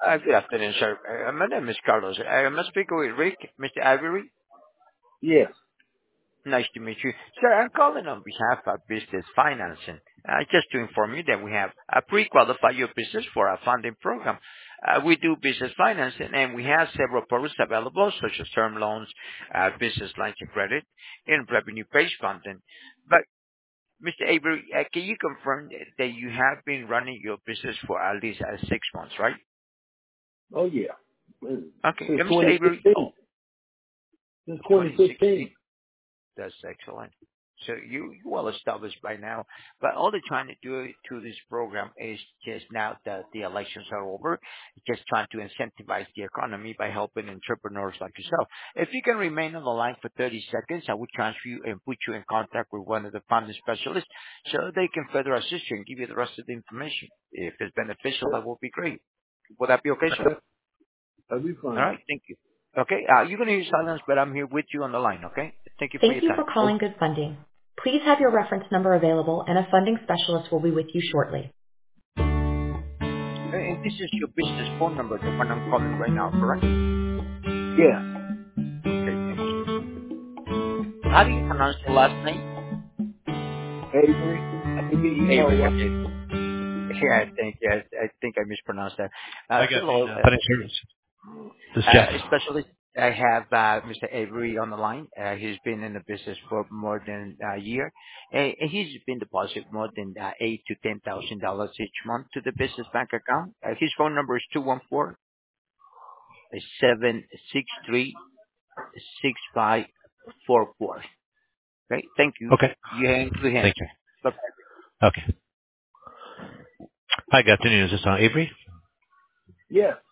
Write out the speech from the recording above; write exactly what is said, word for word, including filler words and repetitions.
Uh, Good afternoon, sir. Uh, My name is Carlos. I am speaking with Rick, Mister Avery. Yes. Nice to meet you. Sir, I'm calling on behalf of Business Financing. Uh, just to inform you that we have a pre-qualified your business for our funding program. Uh, we do business financing and we have several products available such as term loans, uh, business lines of credit, and revenue-based funding. But Mister Avery, uh, can you confirm that you have been running your business for at least uh, six months, right? Oh yeah. Okay. Since Uh, Mister Avery, twenty sixteen. oh, Since twenty twenty sixteen. fifteen. That's excellent. So you you well established by now, but all they're trying to do to this program is just now that the elections are over, just trying to incentivize the economy by helping entrepreneurs like yourself. If you can remain on the line for thirty seconds, I would transfer you and put you in contact with one of the funding specialists so they can further assist you and give you the rest of the information. If it's beneficial, that would be great. Would that be okay, sir? That'll be All fine. right, thank you. Okay, uh, you're going to use silence, but I'm here with you on the line, okay? Thank you for your Thank you time. for calling Good Funding. Please have your reference number available and a funding specialist will be with you shortly. Uh, And this is your business phone number, the one I'm calling right now, correct? Yeah. Okay, thank you. How do you pronounce your last name? Avery. A V E R Avery, Y. okay. Yeah, I think, yeah, I think I mispronounced that. Uh, I got you. hello, Uh, uh, financial service. This is Jeff. uh, especially I have uh, Mister Avery on the line. Uh, he's been in the business for more than a year. Uh, he's been deposited more than uh, eight to ten thousand dollars each month to the business bank account. Uh, his phone number is two one four seven six three six five four four. Okay, thank you. Okay. You hang to him. Thank you. Bye. Okay. Hi, good afternoon. Is this uh, Avery? Yes.